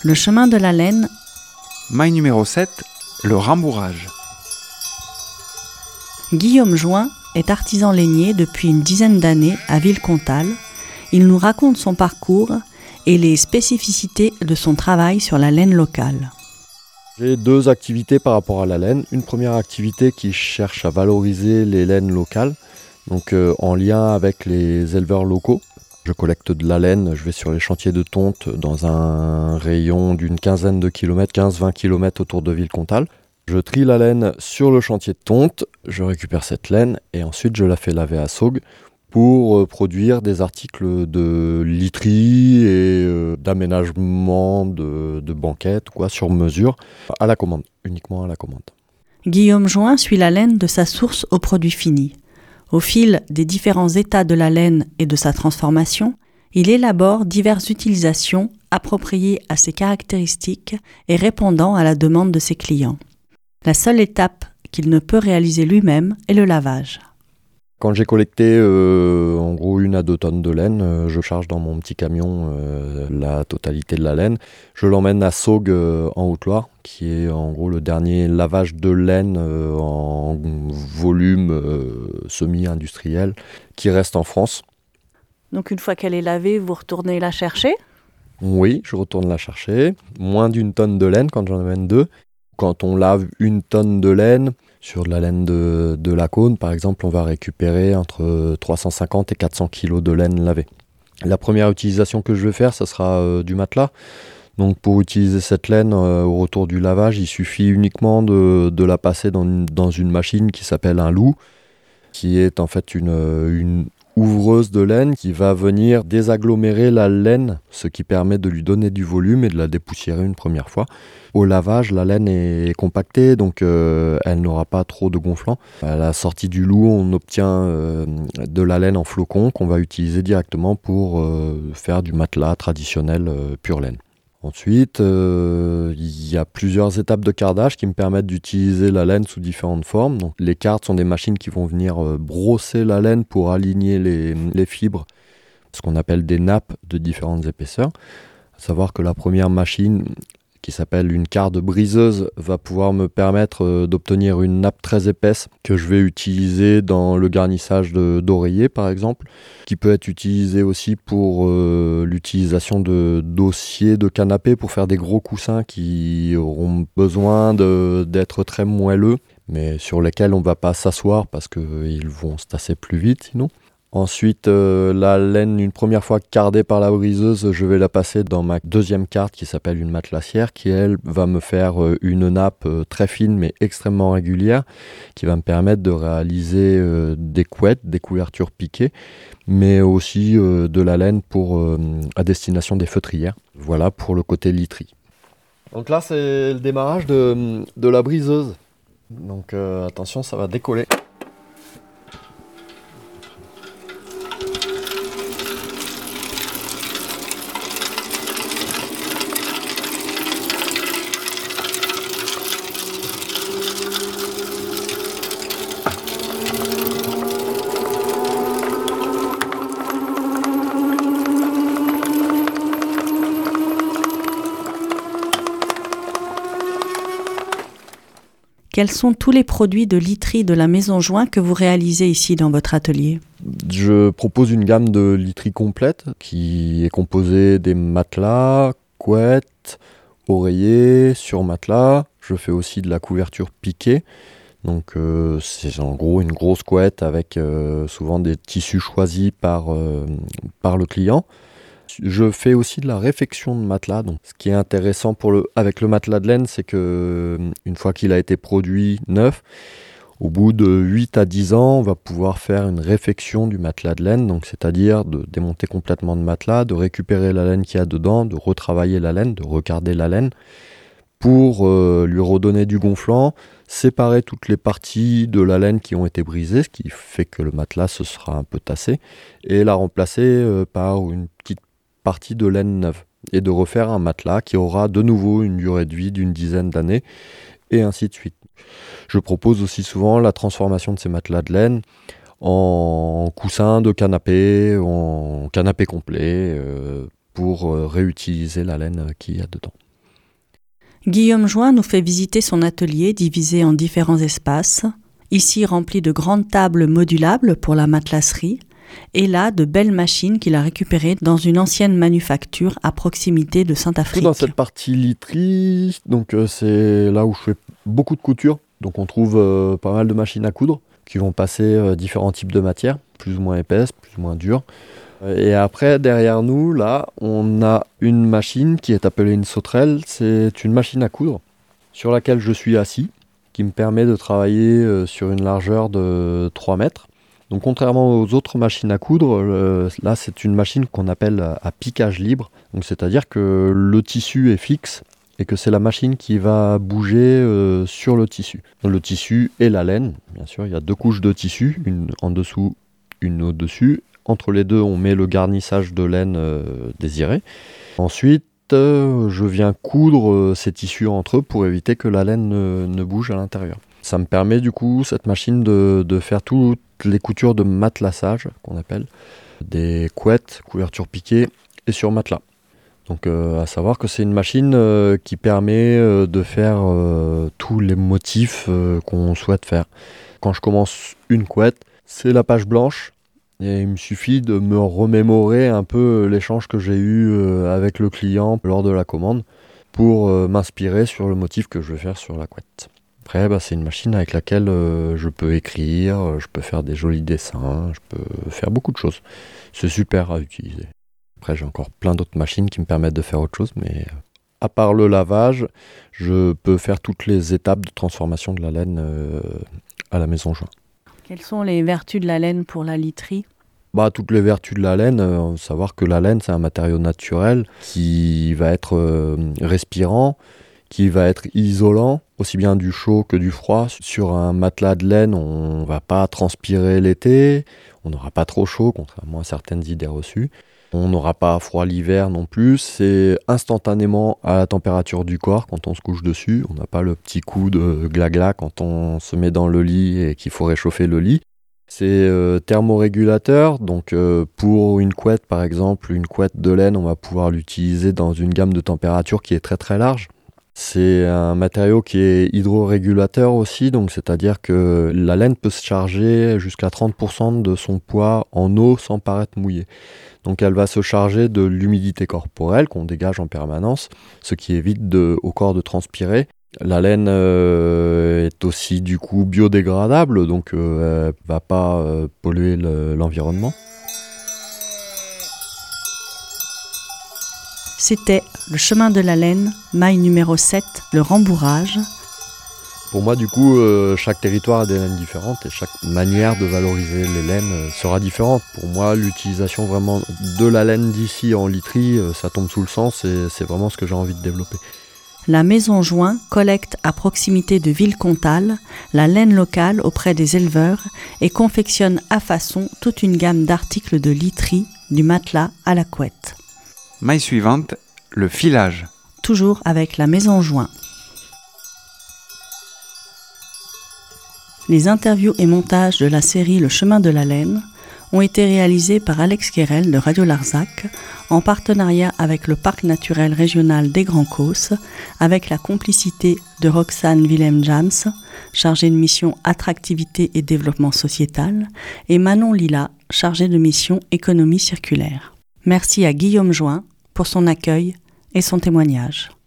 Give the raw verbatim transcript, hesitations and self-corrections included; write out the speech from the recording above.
Le chemin de la laine. Maille numéro sept, le rembourrage. Guillaume Join est artisan lainier depuis une dizaine d'années à Villecontal. Il nous raconte son parcours et les spécificités de son travail sur la laine locale. J'ai deux activités par rapport à la laine. Une première activité qui cherche à valoriser les laines locales, donc euh, en lien avec les éleveurs locaux. Je collecte de la laine, je vais sur les chantiers de tonte dans un rayon d'une quinzaine de kilomètres, quinze à vingt kilomètres autour de Villecontal. Je trie la laine sur le chantier de tonte, je récupère cette laine et ensuite je la fais laver à Saugues pour produire des articles de literie et euh, d'aménagement de, de banquettes quoi, sur mesure, à la commande, uniquement à la commande. Guillaume Join suit la laine de sa source au produit fini. Au fil des différents états de la laine et de sa transformation, il élabore diverses utilisations appropriées à ses caractéristiques et répondant à la demande de ses clients. La seule étape qu'il ne peut réaliser lui-même est le lavage. Quand j'ai collecté euh, en gros une à deux tonnes de laine, euh, je charge dans mon petit camion euh, la totalité de la laine. Je l'emmène à Saugues euh, en Haute-Loire, qui est en gros le dernier lavage de laine euh, en volume euh, semi-industriel qui reste en France. Donc une fois qu'elle est lavée, vous retournez la chercher ? Oui, je retourne la chercher. Moins d'une tonne de laine quand j'en amène deux. Quand on lave une tonne de laine, sur de la laine de, de la Cône, par exemple, on va récupérer entre trois cent cinquante et quatre cents kilos de laine lavée. La première utilisation que je vais faire, ça sera euh, du matelas. Donc pour utiliser cette laine euh, au retour du lavage, il suffit uniquement de, de la passer dans une, dans une machine qui s'appelle un loup, qui est en fait une, une ouvreuse de laine qui va venir désagglomérer la laine, ce qui permet de lui donner du volume et de la dépoussiérer une première fois. Au lavage, la laine est compactée, donc euh, elle n'aura pas trop de gonflant. À la sortie du loup, on obtient euh, de la laine en flocons qu'on va utiliser directement pour euh, faire du matelas traditionnel euh, pure laine. Ensuite, euh, il y a plusieurs étapes de cardage qui me permettent d'utiliser la laine sous différentes formes. Donc, les cardes sont des machines qui vont venir euh, brosser la laine pour aligner les, les fibres, ce qu'on appelle des nappes de différentes épaisseurs. À savoir que la première machine, qui s'appelle une carde briseuse, va pouvoir me permettre euh, d'obtenir une nappe très épaisse que je vais utiliser dans le garnissage de, d'oreiller par exemple, qui peut être utilisé aussi pour euh, l'utilisation de dossiers de canapé pour faire des gros coussins qui auront besoin de, d'être très moelleux, mais sur lesquels on ne va pas s'asseoir parce qu'ils vont se tasser plus vite sinon. Ensuite, euh, la laine, une première fois cardée par la briseuse, je vais la passer dans ma deuxième carte qui s'appelle une matelassière, qui elle va me faire euh, une nappe euh, très fine mais extrêmement régulière, qui va me permettre de réaliser euh, des couettes, des couvertures piquées, mais aussi euh, de la laine pour, euh, à destination des feutrières. Voilà pour le côté literie. Donc là, c'est le démarrage de, de la briseuse. Donc euh, attention, ça va décoller. Quels sont tous les produits de literie de la Maison Join que vous réalisez ici dans votre atelier ? Je propose une gamme de literie complète qui est composée des matelas, couettes, oreillers, surmatelas. Je fais aussi de la couverture piquée. Donc euh, c'est en gros une grosse couette avec euh, souvent des tissus choisis par, euh, par le client. Je fais aussi de la réfection de matelas. Donc, ce qui est intéressant pour le, avec le matelas de laine, c'est que une fois qu'il a été produit neuf, au bout de huit à dix ans, on va pouvoir faire une réfection du matelas de laine, donc c'est-à-dire de démonter complètement le matelas, de récupérer la laine qu'il y a dedans, de retravailler la laine, de recarder la laine pour euh, lui redonner du gonflant, séparer toutes les parties de la laine qui ont été brisées, ce qui fait que le matelas se sera un peu tassé, et la remplacer euh, par une petite partie de laine neuve et de refaire un matelas qui aura de nouveau une durée de vie d'une dizaine d'années et ainsi de suite. Je propose aussi souvent la transformation de ces matelas de laine en coussin de canapé, en canapé complet euh, pour euh, réutiliser la laine qu'il y a dedans. Guillaume Join nous fait visiter son atelier divisé en différents espaces, ici rempli de grandes tables modulables pour la matelasserie, et là de belles machines qu'il a récupérées dans une ancienne manufacture à proximité de Saint-Affrique. Dans cette partie literie, donc euh, c'est là où je fais beaucoup de couture. Donc on trouve euh, pas mal de machines à coudre qui vont passer euh, différents types de matières, plus ou moins épaisses, plus ou moins dures. Et après, derrière nous, là, on a une machine qui est appelée une sauterelle. C'est une machine à coudre sur laquelle je suis assis, qui me permet de travailler euh, sur une largeur de trois mètres. Donc contrairement aux autres machines à coudre, euh, là c'est une machine qu'on appelle à, à piquage libre. Donc c'est-à-dire que le tissu est fixe et que c'est la machine qui va bouger euh, sur le tissu. Le tissu et la laine, bien sûr, il y a deux couches de tissu, une en dessous, une au-dessus. Entre les deux, on met le garnissage de laine euh, désiré. Ensuite, euh, je viens coudre euh, ces tissus entre eux pour éviter que la laine ne, ne bouge à l'intérieur. Ça me permet du coup, cette machine, de, de faire toutes les coutures de matelassage, qu'on appelle, des couettes, couvertures piquées et sur matelas. Donc euh, à savoir que c'est une machine euh, qui permet euh, de faire euh, tous les motifs euh, qu'on souhaite faire. Quand je commence une couette, c'est la page blanche. Et il me suffit de me remémorer un peu l'échange que j'ai eu euh, avec le client lors de la commande pour euh, m'inspirer sur le motif que je vais faire sur la couette. Après, bah, c'est une machine avec laquelle euh, je peux écrire, je peux faire des jolis dessins, je peux faire beaucoup de choses. C'est super à utiliser. Après, j'ai encore plein d'autres machines qui me permettent de faire autre chose, mais euh, à part le lavage, je peux faire toutes les étapes de transformation de la laine euh, à la maison Join. Quelles sont les vertus de la laine pour la literie ? Bah, toutes les vertus de la laine, euh, savoir que la laine c'est un matériau naturel qui va être euh, respirant, qui va être isolant, aussi bien du chaud que du froid. Sur un matelas de laine, on va pas transpirer l'été, on n'aura pas trop chaud, contrairement à certaines idées reçues. On n'aura pas froid l'hiver non plus, c'est instantanément à la température du corps quand on se couche dessus. On n'a pas le petit coup de gla-gla quand on se met dans le lit et qu'il faut réchauffer le lit. C'est euh, thermorégulateur, donc euh, pour une couette par exemple, une couette de laine, on va pouvoir l'utiliser dans une gamme de température qui est très très large. C'est un matériau qui est hydrorégulateur aussi, donc c'est-à-dire que la laine peut se charger jusqu'à trente pour cent de son poids en eau sans paraître mouillée. Donc elle va se charger de l'humidité corporelle qu'on dégage en permanence, ce qui évite de, au corps de transpirer. La laine euh, est aussi du coup biodégradable, donc euh, elle ne va pas euh, polluer le, l'environnement. C'était le chemin de la laine, maille numéro sept, le rembourrage. Pour moi, du coup, euh, chaque territoire a des laines différentes et chaque manière de valoriser les laines euh, sera différente. Pour moi, l'utilisation vraiment de la laine d'ici en literie, euh, ça tombe sous le sens et c'est vraiment ce que j'ai envie de développer. La Maison Join collecte à proximité de Villecontal la laine locale auprès des éleveurs et confectionne à façon toute une gamme d'articles de literie, du matelas à la couette. Maille suivante, le filage. Toujours avec la Maison Join. Les interviews et montages de la série Le chemin de la laine ont été réalisés par Alex Querel de Radio Larzac en partenariat avec le Parc naturel régional des Grands Causses, avec la complicité de Roxane Willem-Jams, chargée de mission attractivité et développement sociétal, et Manon Lila, chargée de mission économie circulaire. Merci à Guillaume Join pour son accueil et son témoignage.